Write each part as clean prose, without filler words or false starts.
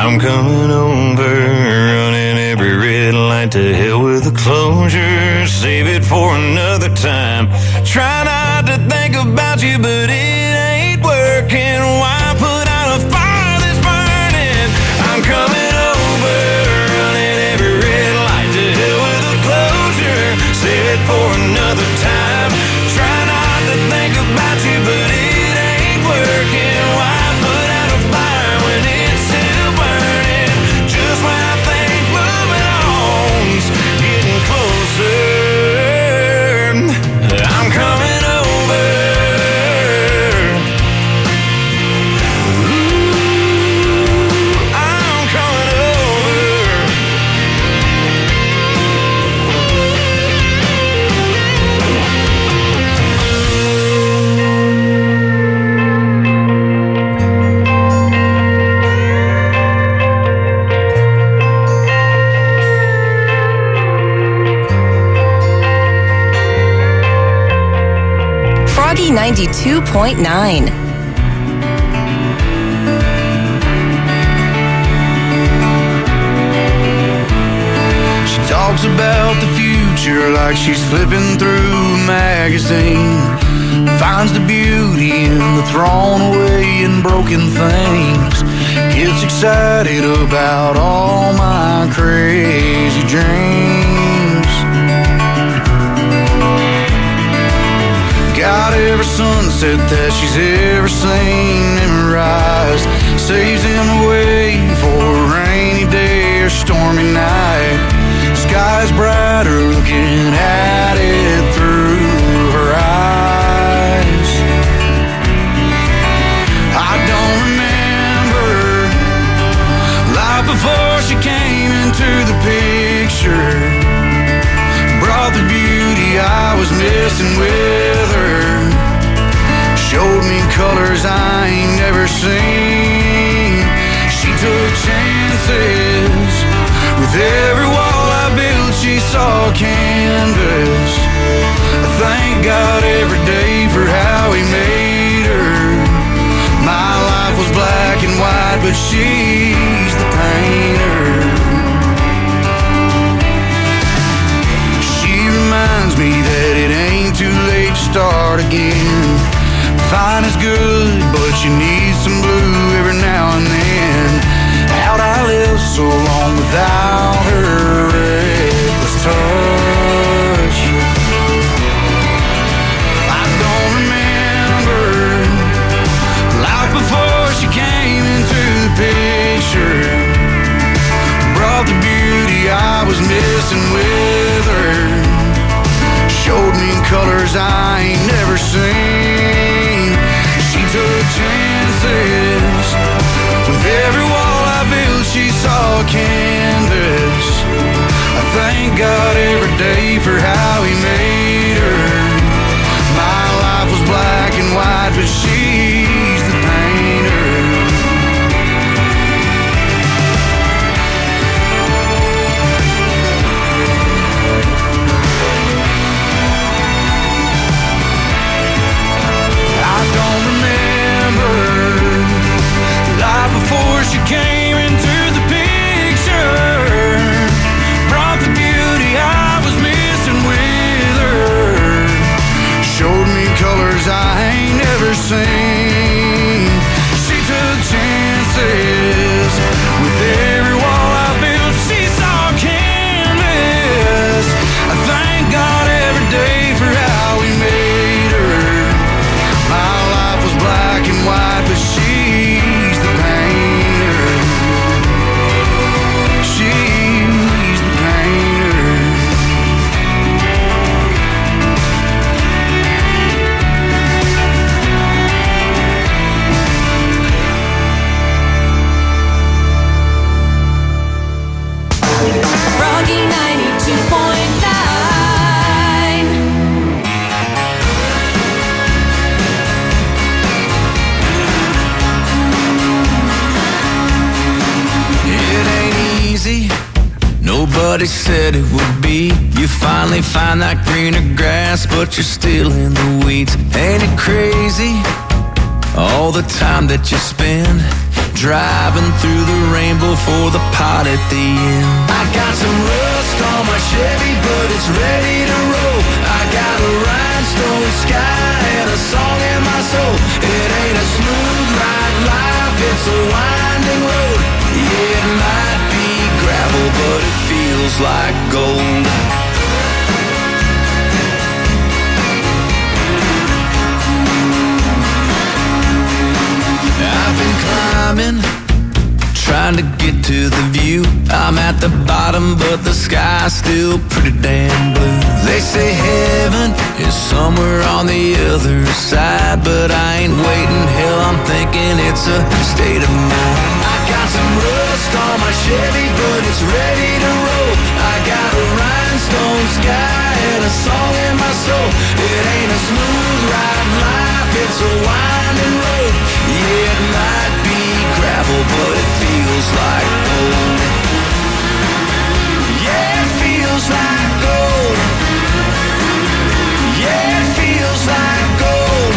I'm coming over, running every red light to hell with the closure. Save it for another time. Try not to think about you, but it ain't working. Why put out a fire that's burning? I'm coming over, running every red light to hell with the closure. Save it for another time. Try not to think about you, but it ain't working. Why put out a fire when it's still burning? Just when I think moving on's getting closer, I'm coming over. Ooh, I'm coming over. 92.9. She talks about the future like she's flipping through a magazine. Finds the beauty in the thrown away and broken things. Gets excited about all my crazy dreams. Got every sunset that she's ever seen memorized. Saves him away for a rainy day or stormy night. Sky's brighter looking at it through her eyes. I don't remember life before she came into the picture. Brought the beauty I was missing with her. Showed me colors I ain't never seen. She took chances. With every wall I built, she saw canvas. I thank God every day for how he made her. My life was black and white, but she's the painter. Reminds me that it ain't too late to start again. Fine is good, but you need some blue every now and then. How'd I live so long without her reckless touch? I don't remember life before she came into the picture. Brought the beauty I was missing with her. Showed me colors I ain't never seen. She took chances. With every wall I built, she saw canvas. I thank God every day for how he made her. My life was black and white, but she's the painter. Before she came into the picture, brought the beauty I was missing with her. Showed me colors I ain't never seen. She took chances. With every wall I built, she saw canvas. I thank God every day for how he made her. My life was black and white, but she's the painter. She's the painter. Froggy 92.9. Nobody said it would be. You finally find that greener grass, but you're still in the weeds. Ain't it crazy, all the time that you spend driving through the rainbow for the pot at the end. I got some rust on my Chevy, but it's ready to roll. I got a rhinestone sky and a song in my soul. It ain't a smooth ride life, it's a winding road. Yeah, it might be gravel, but it feels like gold. I've been climbing, trying to get to the view. I'm at the bottom, but the sky's still pretty damn blue. They say heaven is somewhere on the other side, but I ain't waiting. Hell, I'm thinking it's a state of mind. I got some rust on my Chevy, but it's ready to roll. I got a rhinestone sky and a song in my soul. It ain't a smooth ride life, it's a winding road. Yeah, it might be gravel, but it feels like gold. Yeah, it feels like gold. Yeah, it feels like gold.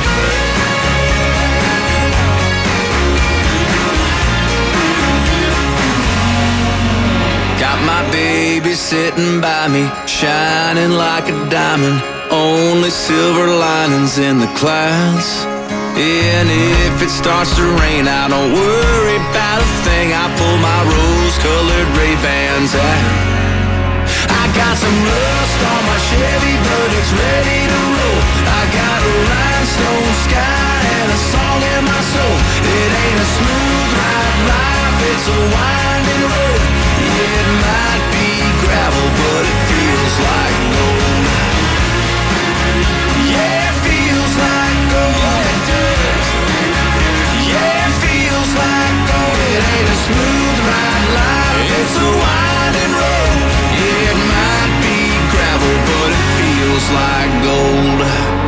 Got my baby sitting by me, shining like a diamond. Only silver linings in the clouds. And if it starts to rain, I don't worry about a thing. I pull my rose-colored Ray-Bans out. I got some rust on my Chevy, but it's ready to roll. I got a rhinestone sky and a song in my soul. It ain't a smooth ride life, it's a winding road. Yeah, it might be gravel, but it feels like gold. Yeah, it feels like gold. Yeah, it feels like gold. It ain't a smooth ride life, it's a winding road. Yeah, it might be gravel, but it feels like gold.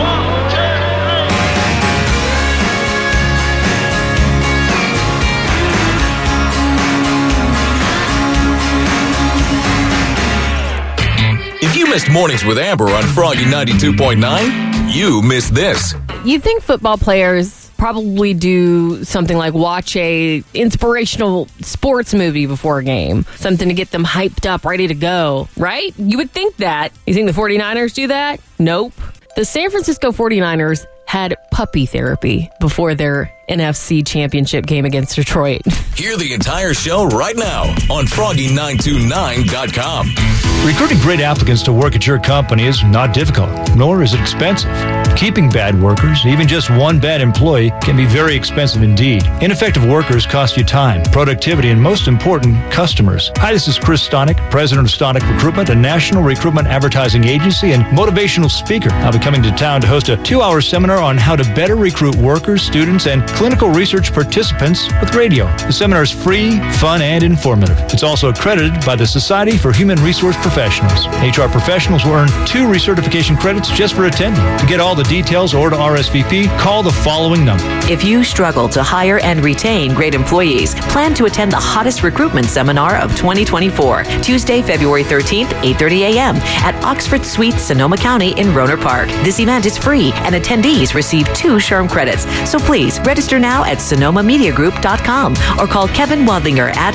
If you missed Mornings with Amber on Froggy 92.9, you missed this. You think football players probably do something like watch a inspirational sports movie before a game, something to get them hyped up, ready to go, right? You would think that. You think the 49ers do that? Nope. The San Francisco 49ers had puppy therapy before their NFC Championship game against Detroit. Hear the entire show right now on Froggy929.com. Recruiting great applicants to work at your company is not difficult, nor is it expensive. Keeping bad workers, even just one bad employee, can be very expensive indeed. Ineffective workers cost you time, productivity, and most important, customers. Hi, this is Chris Stonick, president of Stonick Recruitment, a national recruitment advertising agency and motivational speaker. I'll be coming to town to host a 2-hour seminar on how to better recruit workers, students, and clinical research participants with radio. The seminar is free, fun, and informative. It's also accredited by the Society for Human Resource Professionals. HR professionals will earn 2 recertification credits just for attending. To get all the details or to RSVP, call the following number. If you struggle to hire and retain great employees, plan to attend the hottest recruitment seminar of 2024, Tuesday, February 13th, 8:30 a.m. at Oxford Suites, Sonoma County in Rohnert Park. This event is free and attendees receive 2 SHRM credits. So please register now at SonomaMediaGroup.com or call Kevin Wadlinger at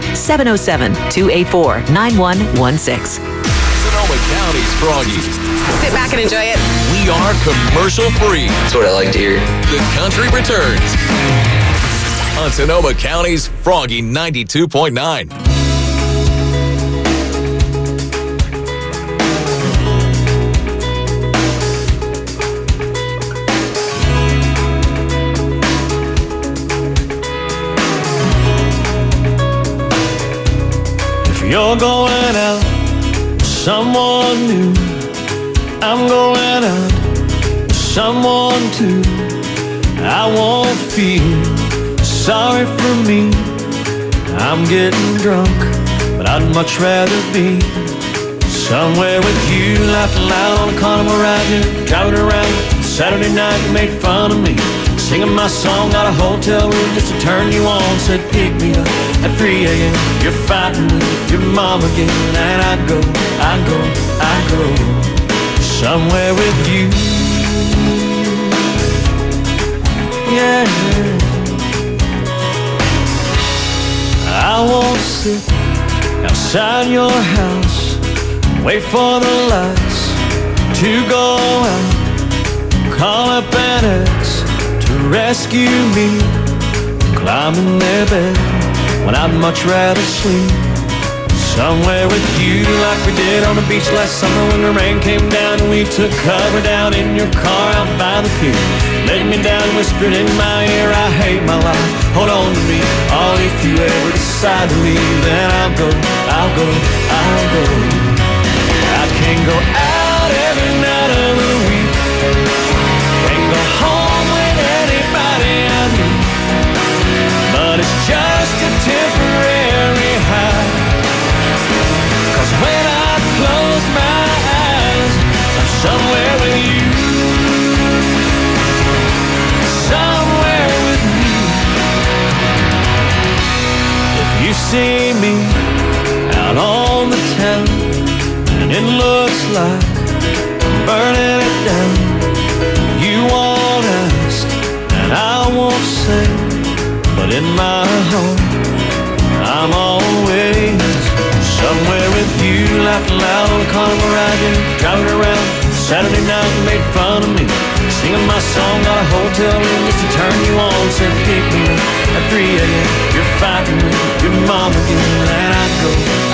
707-284-9116. Sonoma County's Froggy. Sit back and enjoy it. We are commercial free. That's what I like to hear. The country returns on Sonoma County's Froggy 92.9. You're going out with someone new. I'm going out with someone too. I won't feel sorry for me. I'm getting drunk, but I'd much rather be somewhere with you, laughing loud on the corner right here, driving around Saturday night. You made fun of me, singing my song out of a hotel room just to turn you on. Said pick me up at 3 a.m. You're fighting with your mom again, and I go somewhere with you. Yeah. sit outside your house, wait for the lights to go out, call up an ex to rescue me, climb in their bed when I'd much rather sleep somewhere with you, like we did on the beach last summer when the rain came down and we took cover down in your car out by the pier. Laid me down, whispered in my ear, I hate my life, hold on to me. Oh, if you ever decide to leave, then I'll go. I can't go out every night of the week, can't go home with anybody I meet, but it's just a temporary high. Cause when I close my eyes, I'm somewhere with you, somewhere with you. If you see me out on the town and it looks like I'm burning it down, you won't ask and I won't say, but in my heart I'm always somewhere with you, laughing loud on the carnival ride, driving around Saturday night, you made fun of me, singing my song, got a hotel room just to turn you on, said pick me up at 3 a.m. You're fighting with your mom again, and I go.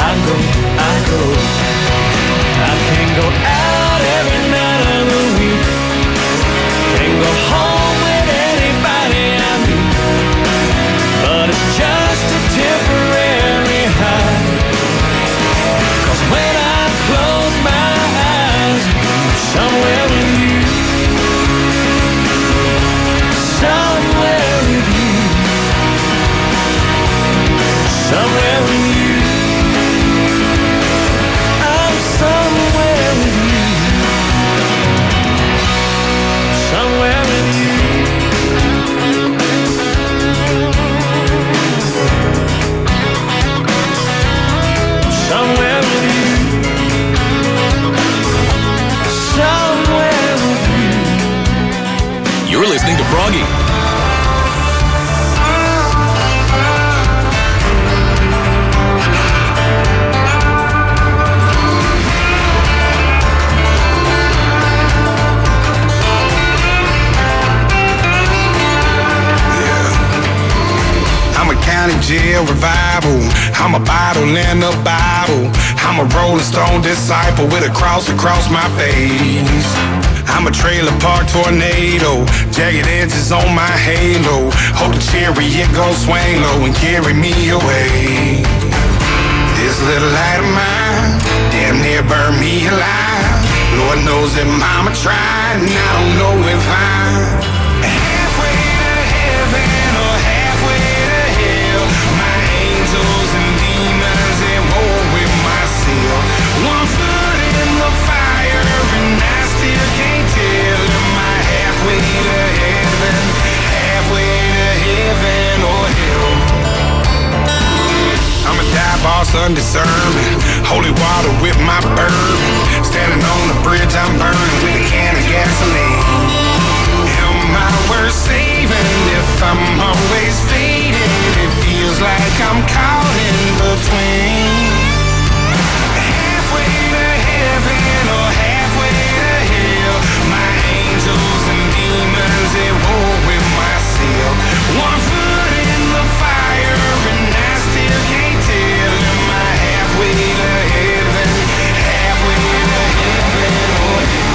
I can't go out every night of the week, can't go home with anybody I meet, but it's just a temporary high. Cause when I close my eyes, I'm somewhere with you, somewhere with you, somewhere with you, I'm somewhere with you, somewhere with you. Somewhere with you, somewhere with you. You're listening to Froggy. County jail revival, I'm a bottle in a Bible, I'm a Rolling Stone disciple with a cross across my face. I'm a trailer park tornado, jagged edges on my halo, hold the chariot gon' swing low and carry me away. This little light of mine damn near burned me alive, Lord knows that mama tried and I don't know if I'm halfway to heaven or halfway to hell. My angels and demons at war with myself. One foot in the fire and I still can't tell. Am I halfway to heaven, halfway to heaven or hell? I'm a dive boss undiscerning, holy water with my bourbon, standing on the bridge I'm burning with a can of gasoline. Am I worth saving if I'm always fading? It feels like I'm caught in between. Halfway to heaven or halfway to hell. My angels and demons at war with myself. One foot in the fire and I still can't tell. Am I halfway to heaven, halfway to heaven or hell?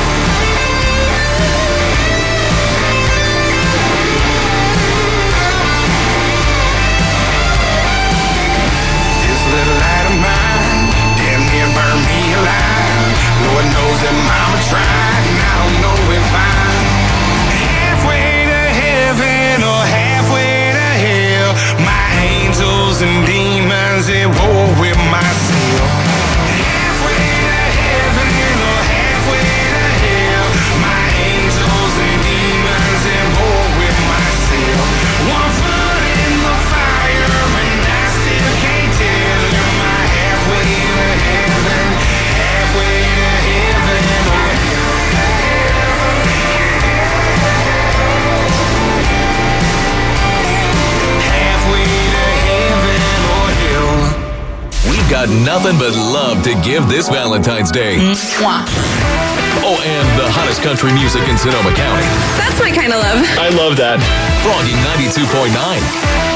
got nothing but love to give this Valentine's Day. Oh, and the hottest country music in Sonoma County. That's my kind of love. I love that. Froggy 92.9.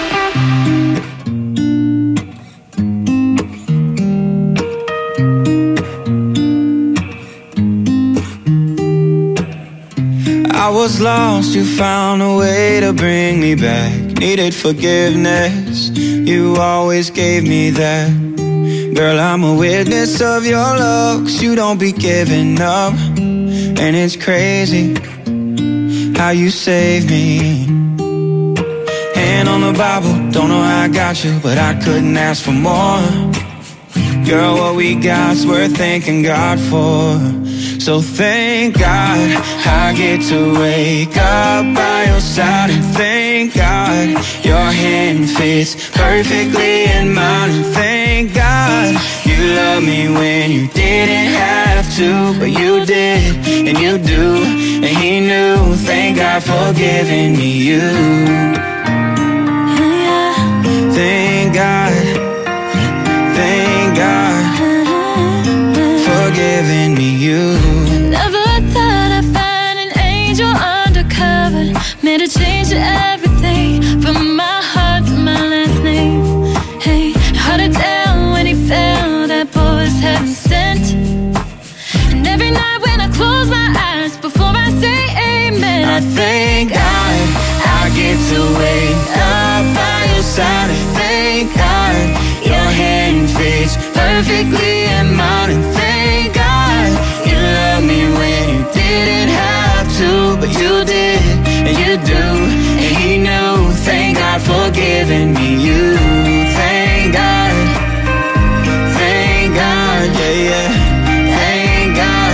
I was lost, you found a way to bring me back. Needed forgiveness, you always gave me that. Girl, I'm a witness of your love, 'cause you don't be giving up. And it's crazy how you saved me. Hand on the Bible, don't know how I got you, but I couldn't ask for more. Girl, what we got's worth thanking God for. So thank God I get to wake up by your side. And thank God your hand fits perfectly in mine. And thank God you love me when you didn't have to, but you did, and you do, and he knew. Thank God for giving me you. Thank God, thank God for giving me you. Never thought I'd find an angel undercover, made a change to everything, from my heart to my last name. Hey, held it down when he fell, that boy was heaven sent. And every night when I close my eyes, before I say amen, I thank God I get to wake up by your side. And thank God your hand fits perfectly in mine. And thank God you love me when you didn't have to, but you did, and you do, and he knew. Thank God for giving me you. Thank God, yeah, yeah. Thank God.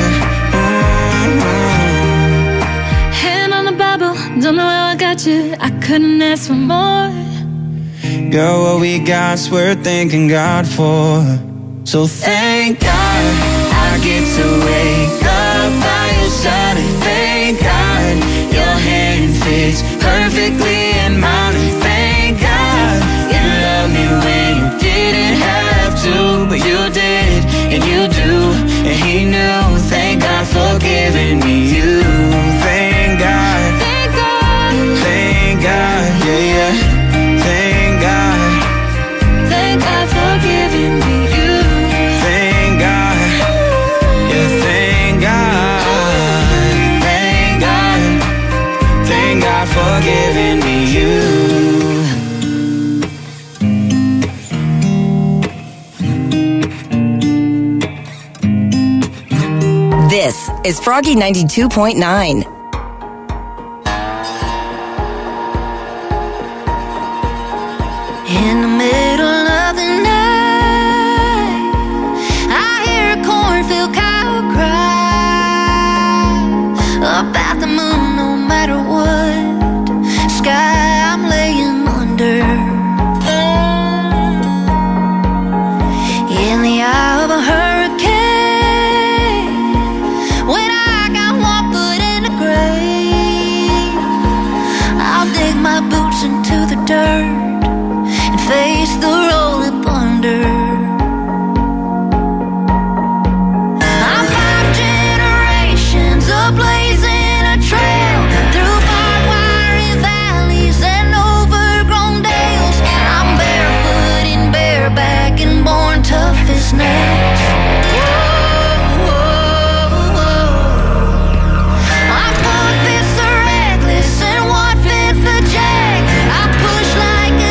hand on the Bible, don't know how I got you, I couldn't ask for more. Girl, what we got's worth thanking God for. So thank God I get to wake up by your side. And thank God your hand fits perfectly in mine. And thank God you love me when you didn't have to, but you did, and you do, and he knew. Thank God for giving me you. Thank God, thank God, yeah, yeah. Thank God, thank God for giving me you. Thank God, yeah, thank God, thank God, thank God for giving me you. This is Froggy 92.9. In the middle of the night, I hear a cornfield cow cry about the moon. No matter what sky I'm laying under, in the eye of a hurricane, when I got one foot in the grave, I'll dig my boots into the dirt, face the rolling thunder. I'm 5 generations of blazing a trail through barbed wire valleys and overgrown dales. I'm barefoot and bareback and born tough as nails. I'm 4/5 reckless and 1/5 a jack. I push like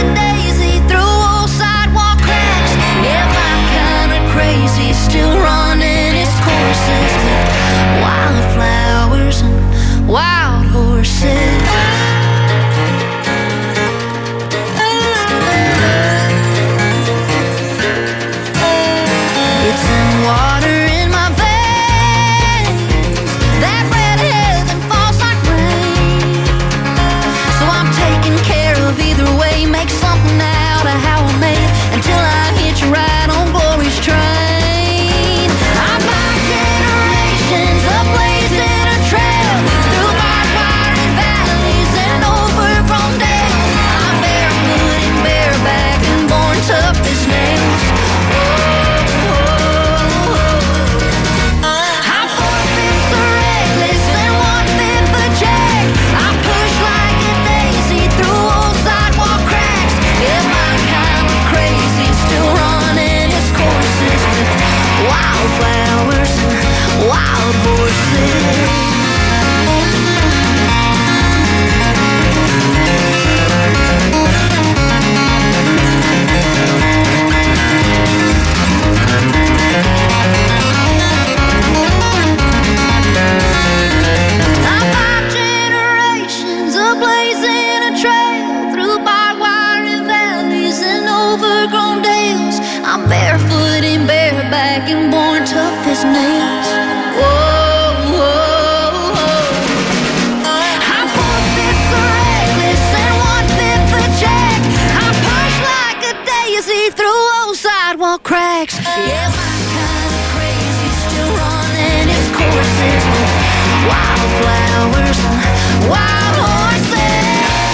tracks. Yeah, my kind of crazy, still running its courses with wildflowers and wild horses.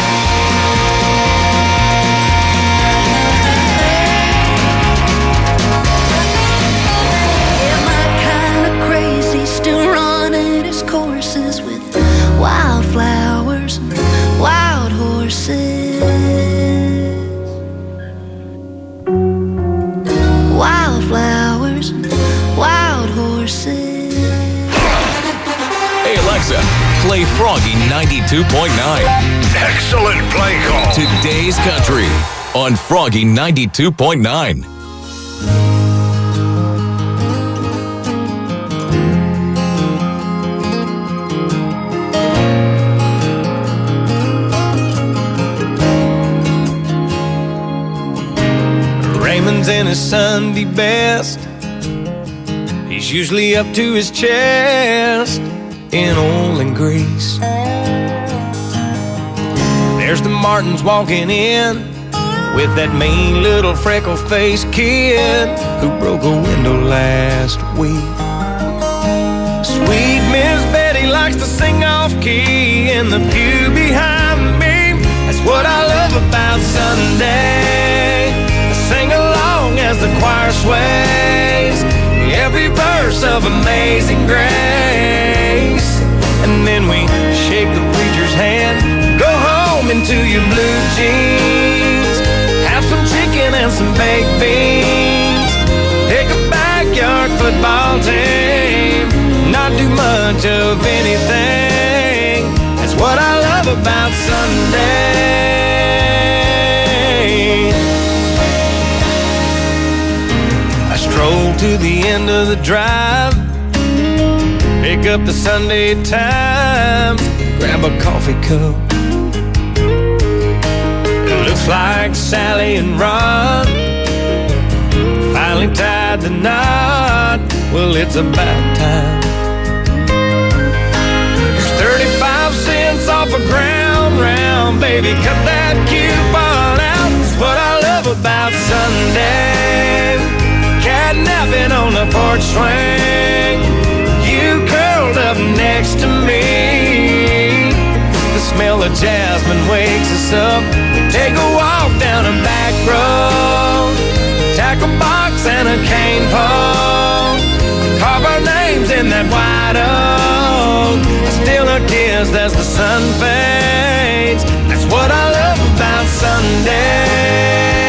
Yeah, my kind of crazy, still running its courses with wildflowers and wild horses. Wildflowers and wild horses. Hey Alexa, play Froggy 92.9. Excellent play call. Today's Country on Froggy 92.9. Raymond's in his Sunday best. He's usually up to his chest in oil and grease. There's the Martins walking in with that mean little freckle-faced kid who broke a window last week. Sweet Miss Betty likes to sing off-key in the pew behind me. That's what I love about Sunday. Sing along as the choir sways every verse of Amazing Grace. And then we shake the preacher's hand, go home into your blue jeans, have some chicken and some baked beans, pick a backyard football team, not do much of anything. That's what I love about Sunday. Stroll to the end of the drive, pick up the Sunday Times, grab a coffee cup. It looks like Sally and Ron finally tied the knot. Well, it's about time. There's 35 cents off a ground round, baby, cut that coupon out. That's what I love about Sunday. Napping on the porch swing, you curled up next to me. The smell of jasmine wakes us up. We take a walk down a back road, tackle box and a cane pole, carve our names in that white oak, steal a kiss as the sun fades. That's what I love about Sunday.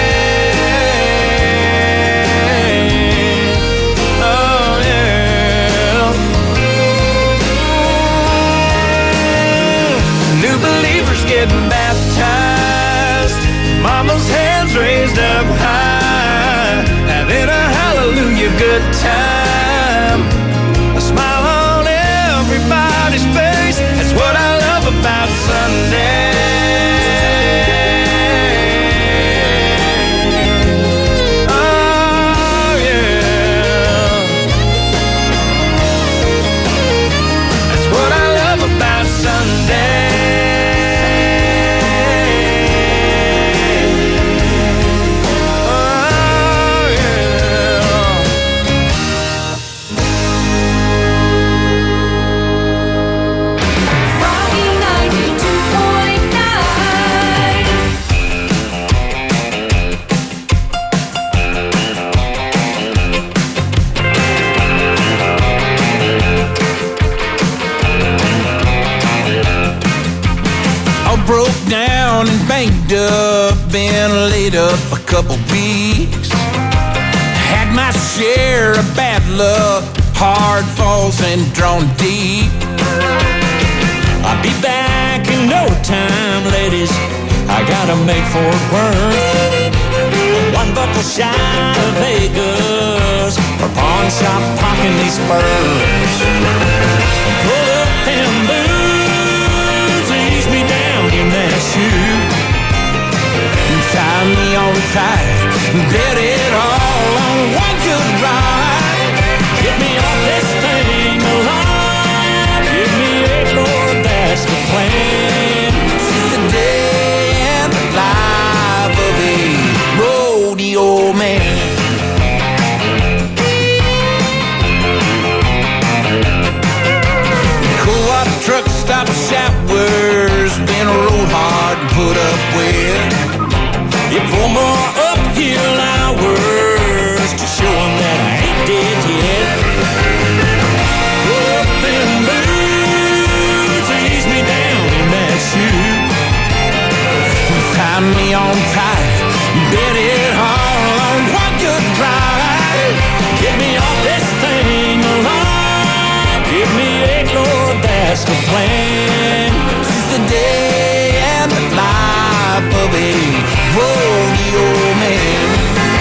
Getting baptized, mama's hands raised up high, having a hallelujah good time, a smile on everybody's face. That's what I love about Sunday. Oh yeah, that's what I love about Sunday. Broke down and banged up, been laid up a couple weeks. Had my share of bad luck, hard falls and drawn deep. I'll be back in no time, ladies. I gotta make Fort Worth. One buckle shy of Vegas, or pawn shop pocking these spurs. Pull up them boots, ease me down in that shoe, tie me on tight, bet it all on one good ride. Get me off this thing alive, give me a Lord, that's the plan. This is the day and the life of a rodeo man. tie me on tight, bet it all on one good ride. Get me off this thing alive, give me a Lord, that's the plan. This is the day and the life of a rodeo man.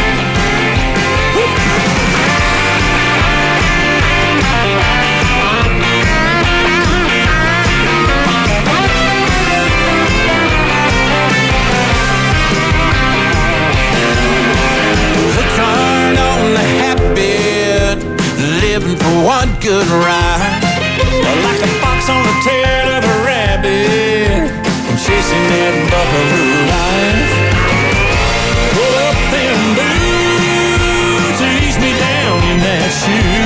Turn on the habit, living for one good ride. Like a fox on the tail of a rabbit, I'm chasing that buckaroo life. Pull up them boots, ease me down in that shoe.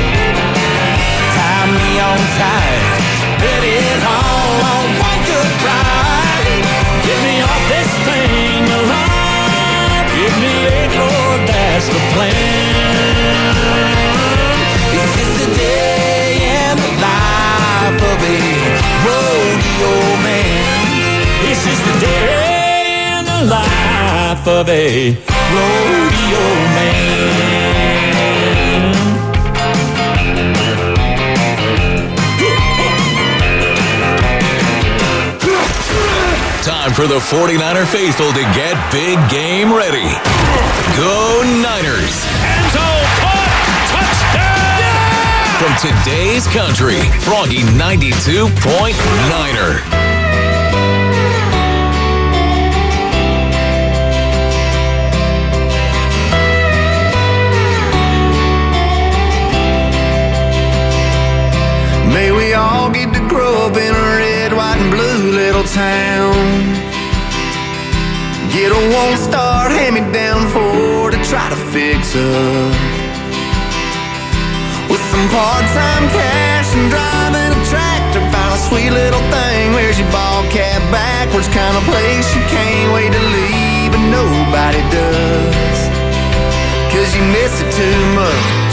Tie me on tight, bet it all on one good ride. Get me off this thing alive, give me a Lord, that's the plan. This is the day and the life of a rodeo man. This is the day and the life of a rodeo man. Time for the 49er faithful to get big game ready. Go Niners! Enzo caught! Touchdown! From today's country, Froggy 92.9er. May we all get to grow up in a red, white, and blue little town. Get a one-star hand-me-down Ford to try to fix up. With some part-time cash and driving a tractor, find a sweet little thing. Wears your ball cap backwards, kind of place you can't wait to leave, but nobody does, 'cause you miss it too much.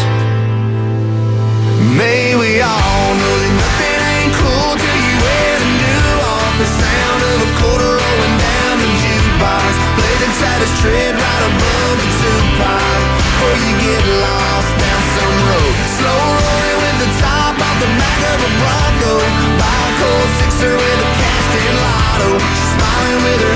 May we all know that nothing ain't cool till you wear the new off. The sound of a quarter rolling down the jukebox, play the tightest tread right above the two-pipe, before you get lost down some road. Slow rolling with the top off the back of a Bronco, buy a cold sixer with a cast in lotto. She's smiling with her